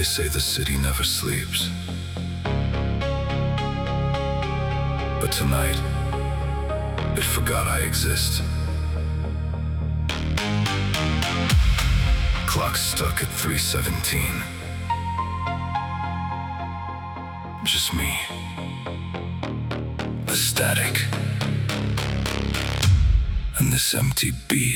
They say the city never sleeps, but tonight it forgot I exist. Clock stuck at 3:17. Just me, the static, and this empty beat.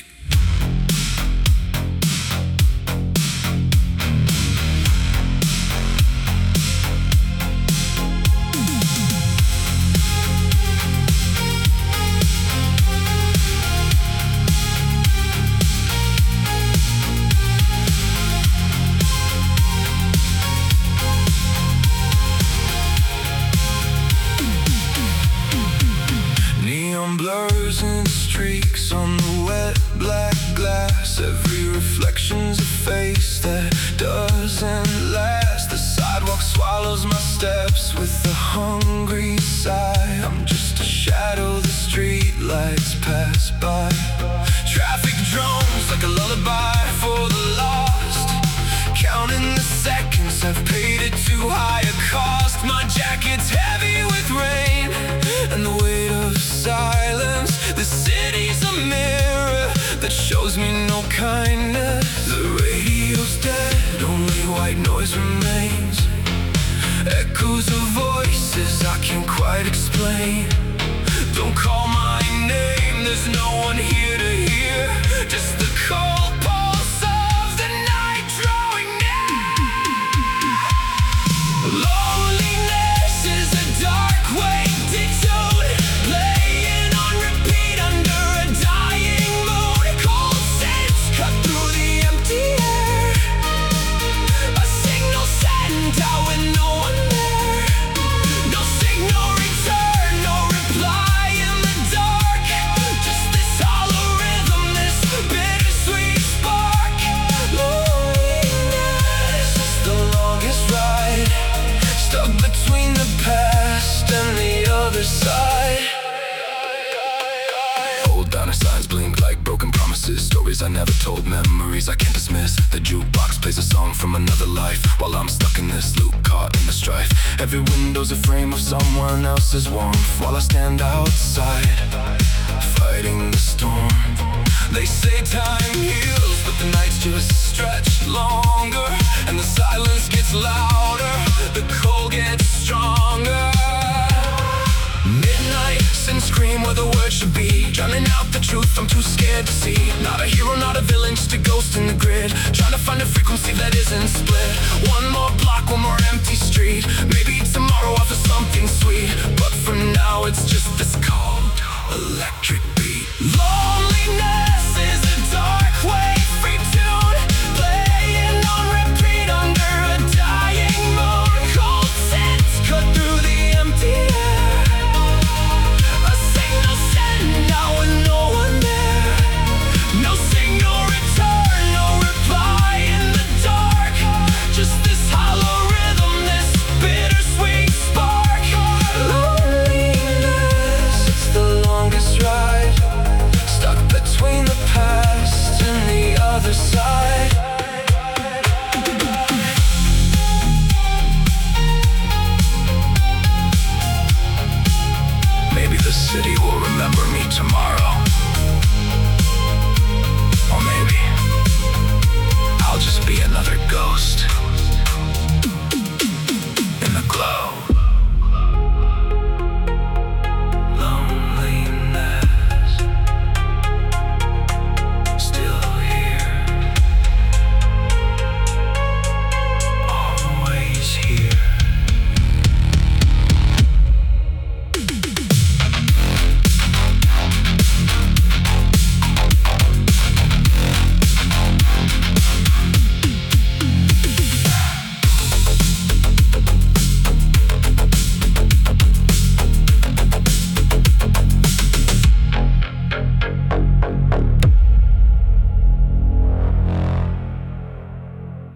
Blurs and streaks on the wet black glass. Every reflection's a face that doesn't last. The sidewalk swallows my steps with a hungry sigh. I'm just a shadow, the street lights pass by. Traffic drones like a lullaby for the lost. Counting the seconds, I've paid it too high a cost. My jacket's heavy with rain and the weight of silence. The city's a mirror that shows me no kindness. The radio's dead, only white noise remains. Echoes of voices I can't quite explain. Don't call my name, there's no one here to hear. Just the cold pulse of the night drawing near. Loneliness is a dark weight tattooed, playing on repeat under a dying moon. Cold scents cut through the empty air, a signal sent out with no one there. No signal return, no reply in the dark. Just this hollow rhythm, this bittersweet spark. Loneliness is the longest ride, stuck between the past and the other side. Old banner signs blink like broken promises. Stories I never told, memories I can't dismiss. The jukebox plays a song from another life while I'm stuck in this loop, caught in the strife. Every window's a frame of someone else's warmth while I stand outside, fighting the storm. They say time heals, but the nights just stretch longer, and the silence gets louder, the cold gets stronger. Midnight, sin scream where the words should be, drowning out the truth I'm too scared to see. Not a hero, not a villain, just a ghost in the grid, trying to find a frequency that isn't split. One more block, one more empty street. Maybe tomorrow I'll feel something sweet, but for now it's just this cold electric